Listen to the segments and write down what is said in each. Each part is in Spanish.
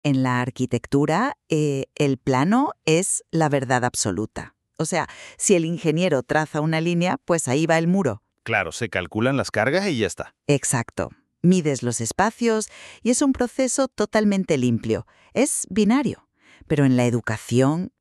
En la arquitectura, el plano es la verdad absoluta. O sea, si el ingeniero traza una línea, pues ahí va el muro. Claro, se calculan las cargas y ya está. Exacto. Mides los espacios y es un proceso totalmente limpio. Es binario. Pero en la educación,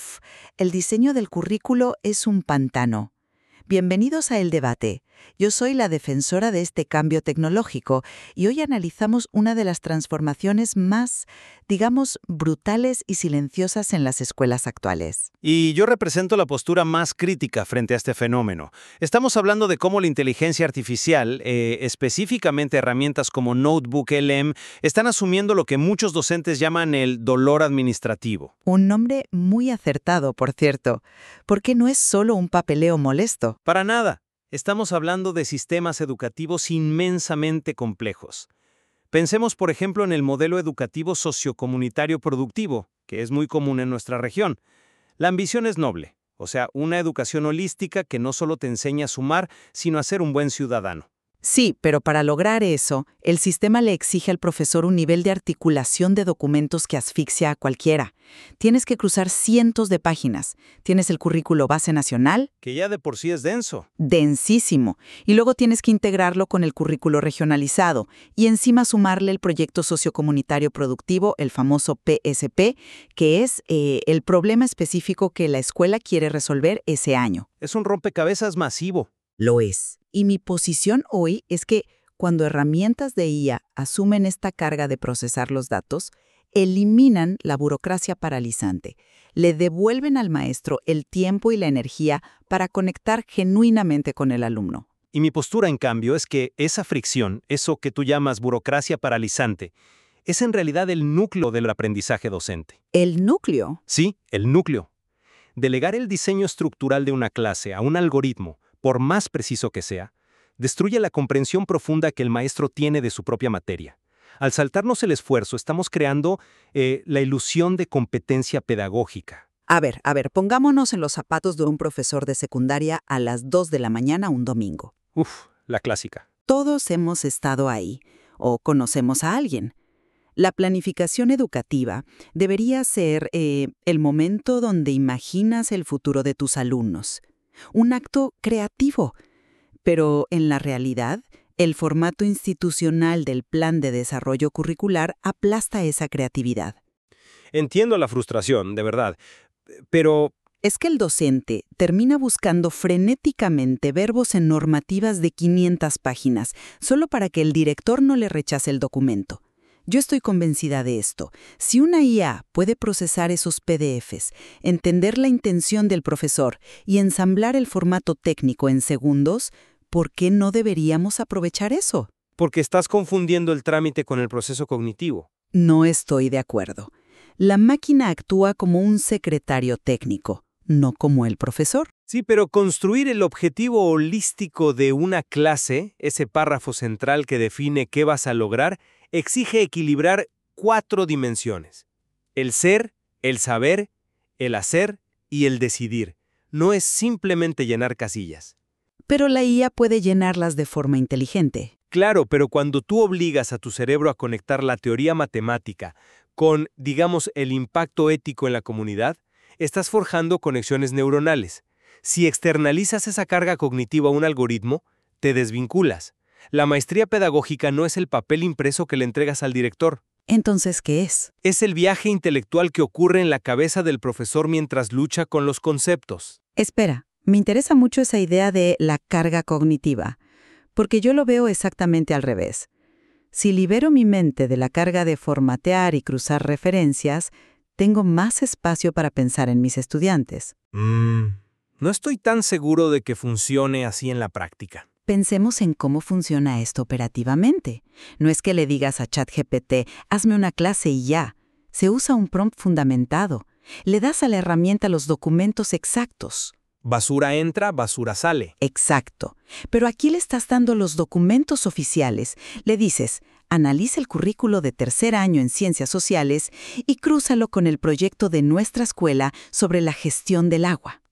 el diseño del currículo es un pantano. Bienvenidos a El Debate. Yo soy la defensora de este cambio tecnológico y hoy analizamos una de las transformaciones más, digamos, brutales y silenciosas en las escuelas actuales. Y yo represento la postura más crítica frente a este fenómeno. Estamos hablando de cómo la inteligencia artificial, específicamente herramientas como Notebook LM, están asumiendo lo que muchos docentes llaman el dolor administrativo. Un nombre muy acertado, por cierto, porque no es solo un papeleo molesto. Para nada. Estamos hablando de sistemas educativos inmensamente complejos. Pensemos, por ejemplo, en el modelo educativo sociocomunitario productivo, que es muy común en nuestra región. La ambición es noble, o sea, una educación holística que no solo te enseña a sumar, sino a ser un buen ciudadano. Sí, pero para lograr eso, el sistema le exige al profesor un nivel de articulación de documentos que asfixia a cualquiera. Tienes que cruzar cientos de páginas. Tienes el currículo base nacional. Que ya de por sí es denso. Densísimo. Y luego tienes que integrarlo con el currículo regionalizado y encima sumarle el proyecto sociocomunitario productivo, el famoso PSP, que es el problema específico que la escuela quiere resolver ese año. Es un rompecabezas masivo. Lo es. Y mi posición hoy es que cuando herramientas de IA asumen esta carga de procesar los datos, eliminan la burocracia paralizante, le devuelven al maestro el tiempo y la energía para conectar genuinamente con el alumno. Y mi postura, en cambio, es que esa fricción, eso que tú llamas burocracia paralizante, es en realidad el núcleo del aprendizaje docente. ¿El núcleo? Sí, el núcleo. Delegar el diseño estructural de una clase a un algoritmo, por más preciso que sea, destruye la comprensión profunda que el maestro tiene de su propia materia. Al saltarnos el esfuerzo, estamos creando la ilusión de competencia pedagógica. A ver, pongámonos en los zapatos de un profesor de secundaria a las 2 de la mañana un domingo. La clásica. Todos hemos estado ahí, o conocemos a alguien. La planificación educativa debería ser el momento donde imaginas el futuro de tus alumnos. Un acto creativo. Pero en la realidad, el formato institucional del plan de desarrollo curricular aplasta esa creatividad. Entiendo la frustración, de verdad, pero Es que el docente termina buscando frenéticamente verbos en normativas de 500 páginas, solo para que el director no le rechace el documento. Yo estoy convencida de esto. Si una IA puede procesar esos PDFs, entender la intención del profesor y ensamblar el formato técnico en segundos, ¿por qué no deberíamos aprovechar eso? porque estás confundiendo el trámite con el proceso cognitivo. No estoy de acuerdo. La máquina actúa como un secretario técnico, no como el profesor. Sí, pero construir el objetivo holístico de una clase, ese párrafo central que define qué vas a lograr, exige equilibrar 4 dimensiones. El ser, el saber, el hacer y el decidir. No es simplemente llenar casillas. Pero la IA puede llenarlas de forma inteligente. Claro, pero cuando tú obligas a tu cerebro a conectar la teoría matemática con, digamos, el impacto ético en la comunidad, estás forjando conexiones neuronales. Si externalizas esa carga cognitiva a un algoritmo, te desvinculas. La maestría pedagógica no es el papel impreso que le entregas al director. Entonces, ¿qué es? Es el viaje intelectual que ocurre en la cabeza del profesor mientras lucha con los conceptos. Espera, me interesa mucho esa idea de la carga cognitiva, porque yo lo veo exactamente al revés. Si libero mi mente de la carga de formatear y cruzar referencias, tengo más espacio para pensar en mis estudiantes. No estoy tan seguro de que funcione así en la práctica. Pensemos en cómo funciona esto operativamente. No es que le digas a ChatGPT, hazme una clase y ya. Se usa un prompt fundamentado. Le das a la herramienta los documentos exactos. Basura entra, basura sale. Exacto. Pero aquí le estás dando los documentos oficiales. Le dices, analiza el currículo de tercer año en Ciencias Sociales y crúzalo con el proyecto de nuestra escuela sobre la gestión del agua.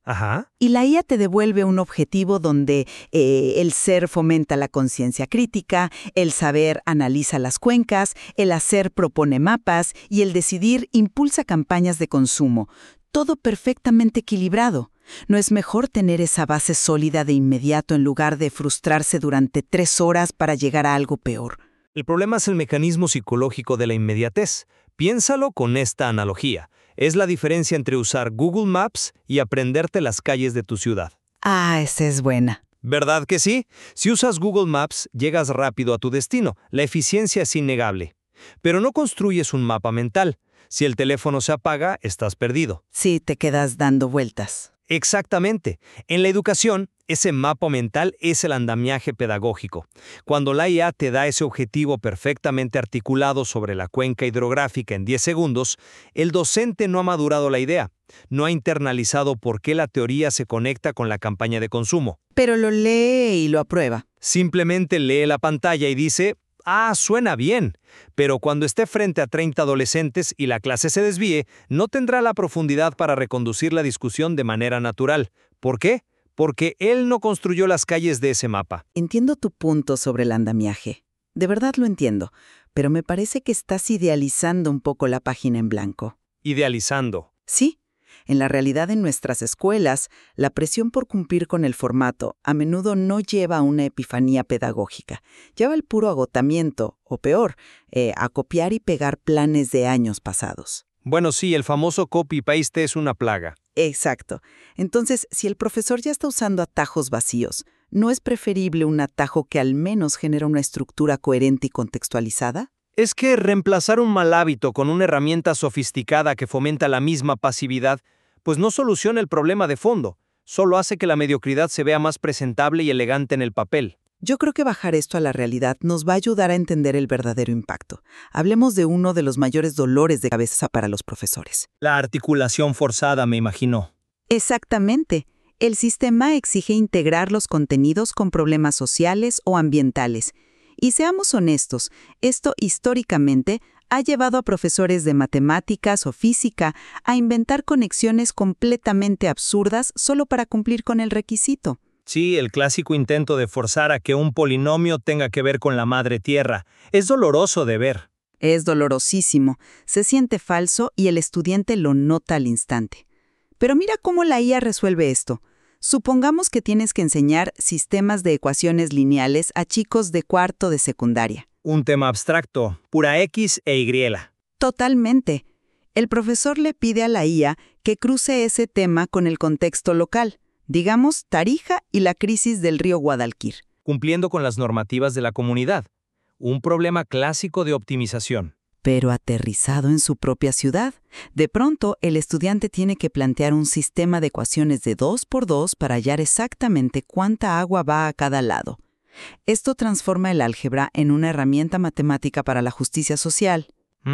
Ajá. Y la IA te devuelve un objetivo donde el ser fomenta la conciencia crítica, el saber analiza las cuencas, el hacer propone mapas y el decidir impulsa campañas de consumo. Todo perfectamente equilibrado. ¿No es mejor tener esa base sólida de inmediato en lugar de frustrarse durante 3 horas para llegar a algo peor? El problema es el mecanismo psicológico de la inmediatez. Piénsalo con esta analogía. Es la diferencia entre usar Google Maps y aprenderte las calles de tu ciudad. Ah, esa es buena. ¿Verdad que sí? Si usas Google Maps, llegas rápido a tu destino. La eficiencia es innegable. Pero no construyes un mapa mental. Si el teléfono se apaga, estás perdido. Sí, te quedas dando vueltas. Exactamente. En la educación, ese mapa mental es el andamiaje pedagógico. Cuando la IA te da ese objetivo perfectamente articulado sobre la cuenca hidrográfica en 10 segundos, el docente no ha madurado la idea, no ha internalizado por qué la teoría se conecta con la campaña de consumo. Pero lo lee y lo aprueba. Simplemente lee la pantalla y dice, «Ah, suena bien», pero cuando esté frente a 30 adolescentes y la clase se desvíe, no tendrá la profundidad para reconducir la discusión de manera natural. ¿Por qué? Porque él no construyó las calles de ese mapa. Entiendo tu punto sobre el andamiaje. De verdad lo entiendo, pero me parece que estás idealizando un poco la página en blanco. Idealizando. Sí, en la realidad en nuestras escuelas, la presión por cumplir con el formato a menudo no lleva a una epifanía pedagógica. Lleva al puro agotamiento, o peor, a copiar y pegar planes de años pasados. Bueno, sí, el famoso copy-paste es una plaga. Exacto. Entonces, si el profesor ya está usando atajos vacíos, ¿no es preferible un atajo que al menos genera una estructura coherente y contextualizada? Es que reemplazar un mal hábito con una herramienta sofisticada que fomenta la misma pasividad, pues no soluciona el problema de fondo, solo hace que la mediocridad se vea más presentable y elegante en el papel. Yo creo que bajar esto a la realidad nos va a ayudar a entender el verdadero impacto. Hablemos de uno de los mayores dolores de cabeza para los profesores. La articulación forzada, me imagino. Exactamente. El sistema exige integrar los contenidos con problemas sociales o ambientales. Y seamos honestos, esto históricamente ha llevado a profesores de matemáticas o física a inventar conexiones completamente absurdas solo para cumplir con el requisito. Sí, el clásico intento de forzar a que un polinomio tenga que ver con la madre tierra. Es doloroso de ver. Es dolorosísimo, se siente falso y el estudiante lo nota al instante. Pero mira cómo la IA resuelve esto. Supongamos que tienes que enseñar sistemas de ecuaciones lineales a chicos de cuarto de secundaria. Un tema abstracto, pura X e Y. Totalmente. El profesor le pide a la IA que cruce ese tema con el contexto local, digamos Tarija y la crisis del río Guadalquivir. Cumpliendo con las normativas de la comunidad. Un problema clásico de optimización. Pero aterrizado en su propia ciudad. De pronto, el estudiante tiene que plantear un sistema de ecuaciones de 2x2 para hallar exactamente cuánta agua va a cada lado. Esto transforma el álgebra en una herramienta matemática para la justicia social.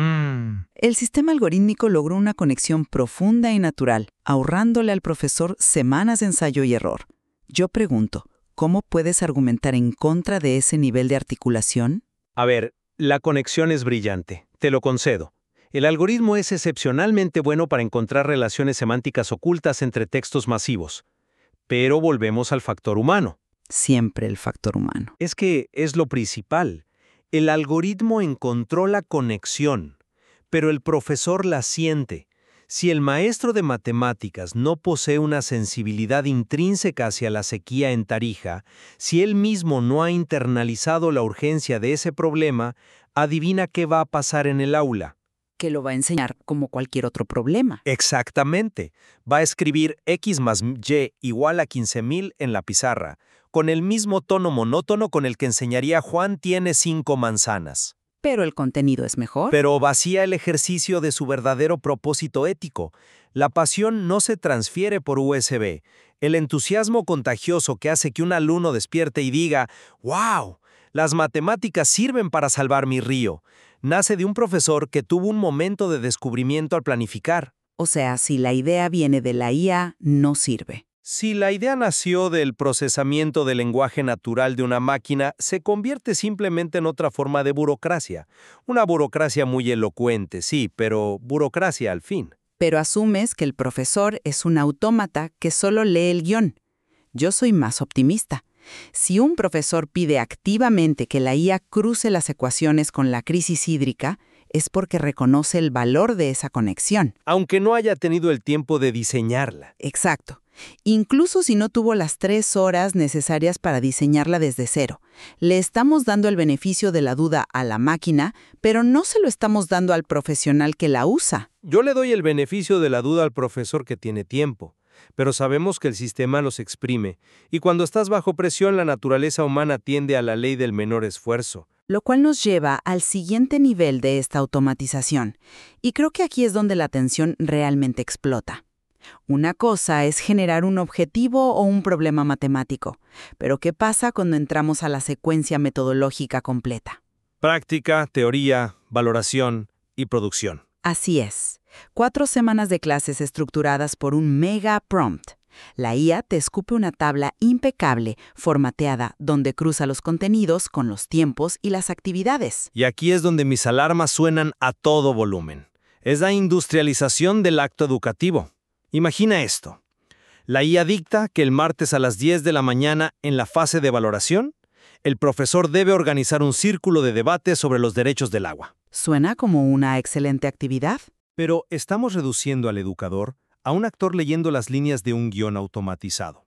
El sistema algorítmico logró una conexión profunda y natural, ahorrándole al profesor semanas de ensayo y error. Yo pregunto, ¿cómo puedes argumentar en contra de ese nivel de articulación? A ver, la conexión es brillante, te lo concedo. El algoritmo es excepcionalmente bueno para encontrar relaciones semánticas ocultas entre textos masivos. Pero volvemos al factor humano. Siempre el factor humano. Es que es lo principal. El algoritmo encontró la conexión, pero el profesor la siente. Si el maestro de matemáticas no posee una sensibilidad intrínseca hacia la sequía en Tarija, si él mismo no ha internalizado la urgencia de ese problema, adivina qué va a pasar en el aula. Que lo va a enseñar como cualquier otro problema. Exactamente. Va a escribir X más Y igual a 15.000 en la pizarra, con el mismo tono monótono con el que enseñaría Juan tiene 5 manzanas. Pero el contenido es mejor. Pero vacía el ejercicio de su verdadero propósito ético. La pasión no se transfiere por USB. El entusiasmo contagioso que hace que un alumno despierte y diga, ¡wow! Las matemáticas sirven para salvar mi río. Nace de un profesor que tuvo un momento de descubrimiento al planificar. O sea, si la idea viene de la IA, no sirve. Si la idea nació del procesamiento del lenguaje natural de una máquina, se convierte simplemente en otra forma de burocracia. Una burocracia muy elocuente, sí, pero burocracia al fin. pero asumes que el profesor es un autómata que solo lee el guión. Yo soy más optimista. Si un profesor pide activamente que la IA cruce las ecuaciones con la crisis hídrica, es porque reconoce el valor de esa conexión. Aunque no haya tenido el tiempo de diseñarla. Exacto. Incluso si no tuvo las 3 horas necesarias para diseñarla desde cero. Le estamos dando el beneficio de la duda a la máquina, pero no se lo estamos dando al profesional que la usa. Yo le doy el beneficio de la duda al profesor que tiene tiempo, pero sabemos que el sistema los exprime, y cuando estás bajo presión la naturaleza humana tiende a la ley del menor esfuerzo. Lo cual nos lleva al siguiente nivel de esta automatización. Y creo que aquí es donde la tensión realmente explota. Una cosa es generar un objetivo o un problema matemático, pero ¿qué pasa cuando entramos a la secuencia metodológica completa? Práctica, teoría, valoración y producción. Así es. 4 semanas de clases estructuradas por un mega prompt. La IA te escupe una tabla impecable, formateada, donde cruza los contenidos con los tiempos y las actividades. Y aquí es donde mis alarmas suenan a todo volumen. Es la industrialización del acto educativo. Imagina esto. La IA dicta que el martes a las 10 de la mañana, en la fase de valoración, el profesor debe organizar un círculo de debate sobre los derechos del agua. ¿Suena como una excelente actividad? Pero estamos reduciendo al educador a un actor leyendo las líneas de un guión automatizado.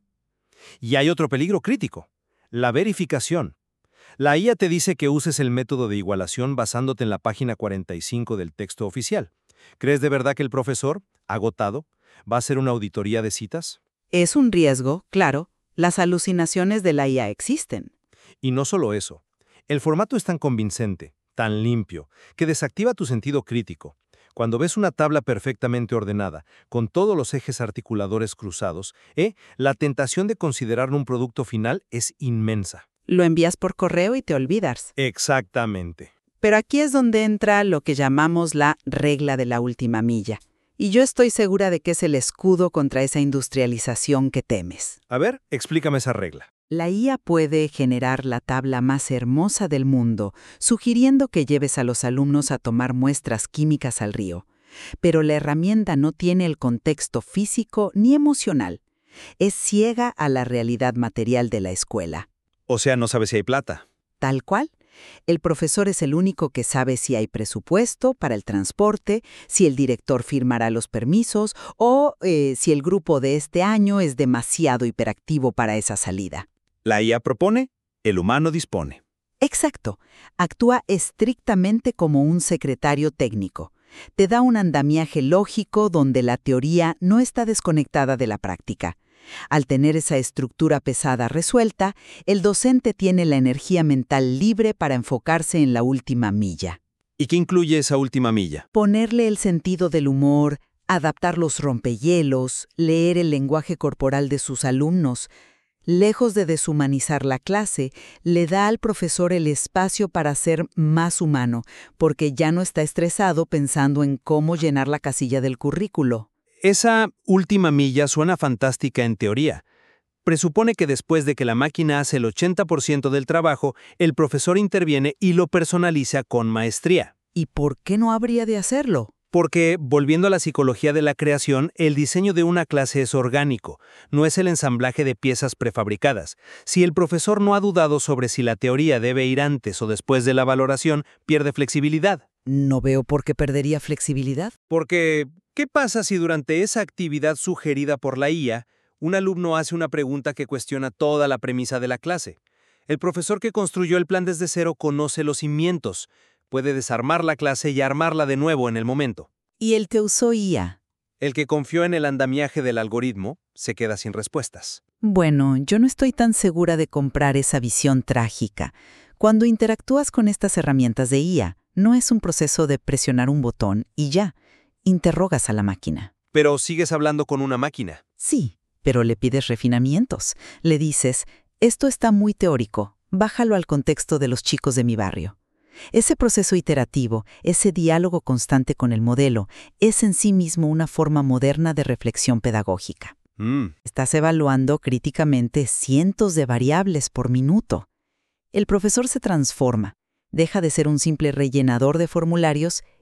Y hay otro peligro crítico, la verificación. La IA te dice que uses el método de igualación basándote en la página 45 del texto oficial. ¿Crees de verdad que el profesor, agotado, va a hacer una auditoría de citas? Es un riesgo, claro. Las alucinaciones de la IA existen. Y no solo eso. El formato es tan convincente, tan limpio, que desactiva tu sentido crítico. Cuando ves una tabla perfectamente ordenada, con todos los ejes articuladores cruzados, la tentación de considerarlo un producto final es inmensa. Lo envías por correo y te olvidas. Exactamente. Pero aquí es donde entra lo que llamamos la regla de la última milla. Y yo estoy segura de que es el escudo contra esa industrialización que temes. A ver, explícame esa regla. La IA puede generar la tabla más hermosa del mundo, sugiriendo que lleves a los alumnos a tomar muestras químicas al río. Pero la herramienta no tiene el contexto físico ni emocional. Es ciega a la realidad material de la escuela. O sea, no sabe si hay plata. Tal cual. El profesor es el único que sabe si hay presupuesto para el transporte, si el director firmará los permisos o si el grupo de este año es demasiado hiperactivo para esa salida. La IA propone, el humano dispone. Exacto. Actúa estrictamente como un secretario técnico. Te da un andamiaje lógico donde la teoría no está desconectada de la práctica. Al tener esa estructura pesada resuelta, el docente tiene la energía mental libre para enfocarse en la última milla. ¿Y qué incluye esa última milla? Ponerle el sentido del humor, adaptar los rompehielos, leer el lenguaje corporal de sus alumnos. Lejos de deshumanizar la clase, le da al profesor el espacio para ser más humano, porque ya no está estresado pensando en cómo llenar la casilla del currículo. Esa última milla suena fantástica en teoría. Presupone que después de que la máquina hace el 80% del trabajo, el profesor interviene y lo personaliza con maestría. ¿Y por qué no habría de hacerlo? Porque, volviendo a la psicología de la creación, el diseño de una clase es orgánico, no es el ensamblaje de piezas prefabricadas. Si el profesor no ha dudado sobre si la teoría debe ir antes o después de la valoración, pierde flexibilidad. No veo por qué perdería flexibilidad. Porque, ¿qué pasa si durante esa actividad sugerida por la IA, un alumno hace una pregunta que cuestiona toda la premisa de la clase? El profesor que construyó el plan desde cero conoce los cimientos, puede desarmar la clase y armarla de nuevo en el momento. ¿Y el que usó IA? El que confió en el andamiaje del algoritmo se queda sin respuestas. Bueno, yo no estoy tan segura de comprar esa visión trágica. Cuando interactúas con estas herramientas de IA, no es un proceso de presionar un botón y ya. Interrogas a la máquina. Pero sigues hablando con una máquina. Sí, pero le pides refinamientos. Le dices, esto está muy teórico, bájalo al contexto de los chicos de mi barrio. Ese proceso iterativo, ese diálogo constante con el modelo, es en sí mismo una forma moderna de reflexión pedagógica. Estás evaluando críticamente cientos de variables por minuto. El profesor se transforma, deja de ser un simple rellenador de formularios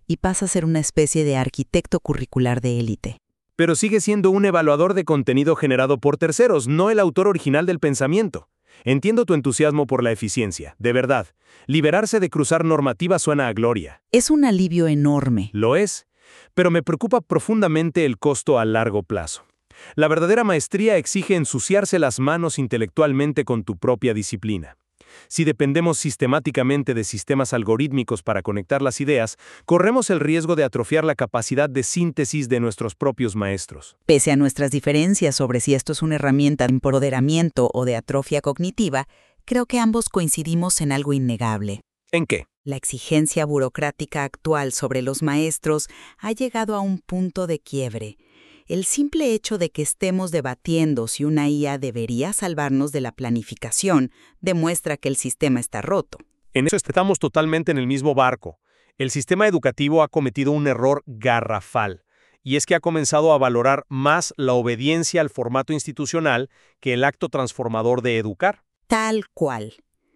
y pasa a ser una especie de arquitecto curricular de élite. Pero sigue siendo un evaluador de contenido generado por terceros, no el autor original del pensamiento. Entiendo tu entusiasmo por la eficiencia, de verdad. Liberarse de cruzar normativa suena a gloria. Es un alivio enorme. Lo es, pero me preocupa profundamente el costo a largo plazo. La verdadera maestría exige ensuciarse las manos intelectualmente con tu propia disciplina. Si dependemos sistemáticamente de sistemas algorítmicos para conectar las ideas, corremos el riesgo de atrofiar la capacidad de síntesis de nuestros propios maestros. Pese a nuestras diferencias sobre si esto es una herramienta de empoderamiento o de atrofia cognitiva, creo que ambos coincidimos en algo innegable. ¿En qué? La exigencia burocrática actual sobre los maestros ha llegado a un punto de quiebre. El simple hecho de que estemos debatiendo si una IA debería salvarnos de la planificación demuestra que el sistema está roto. En eso estamos totalmente en el mismo barco. El sistema educativo ha cometido un error garrafal, y es que ha comenzado a valorar más la obediencia al formato institucional que el acto transformador de educar. Tal cual.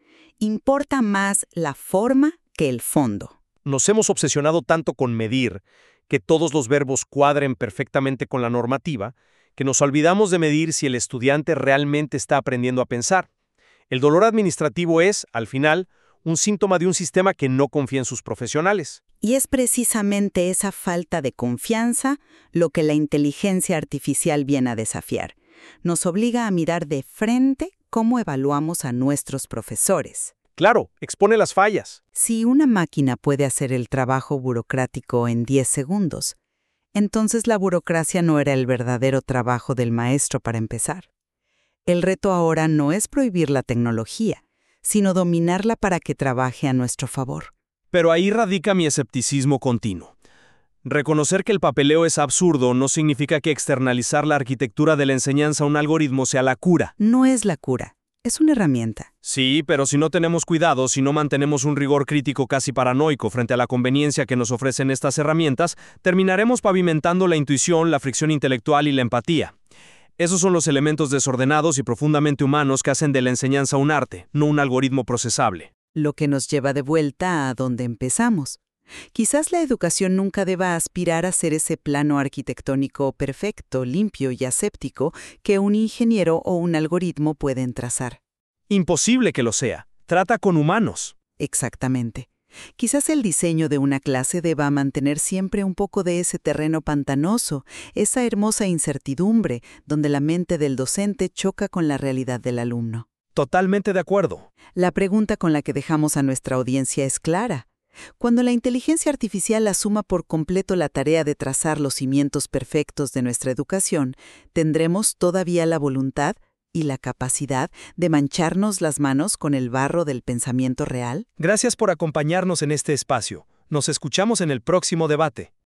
Importa más la forma que el fondo. Nos hemos obsesionado tanto con medir, que todos los verbos cuadren perfectamente con la normativa, que nos olvidamos de medir si el estudiante realmente está aprendiendo a pensar. El dolor administrativo es, al final, un síntoma de un sistema que no confía en sus profesionales. Y es precisamente esa falta de confianza lo que la inteligencia artificial viene a desafiar. Nos obliga a mirar de frente cómo evaluamos a nuestros profesores. Claro, expone las fallas. Si una máquina puede hacer el trabajo burocrático en 10 segundos, entonces la burocracia no era el verdadero trabajo del maestro para empezar. El reto ahora no es prohibir la tecnología, sino dominarla para que trabaje a nuestro favor. Pero ahí radica mi escepticismo continuo. Reconocer que el papeleo es absurdo no significa que externalizar la arquitectura de la enseñanza a un algoritmo sea la cura. No es la cura. Es una herramienta. Sí, pero si no tenemos cuidado, si no mantenemos un rigor crítico casi paranoico frente a la conveniencia que nos ofrecen estas herramientas, terminaremos pavimentando la intuición, la fricción intelectual y la empatía. Esos son los elementos desordenados y profundamente humanos que hacen de la enseñanza un arte, no un algoritmo procesable. Lo que nos lleva de vuelta a donde empezamos. Quizás la educación nunca deba aspirar a ser ese plano arquitectónico perfecto, limpio y aséptico que un ingeniero o un algoritmo pueden trazar. Imposible que lo sea. Trata con humanos. Exactamente. Quizás el diseño de una clase deba mantener siempre un poco de ese terreno pantanoso, esa hermosa incertidumbre donde la mente del docente choca con la realidad del alumno. Totalmente de acuerdo. La pregunta con la que dejamos a nuestra audiencia es clara. Cuando la inteligencia artificial asuma por completo la tarea de trazar los cimientos perfectos de nuestra educación, ¿tendremos todavía la voluntad y la capacidad de mancharnos las manos con el barro del pensamiento real? Gracias por acompañarnos en este espacio. Nos escuchamos en el próximo debate.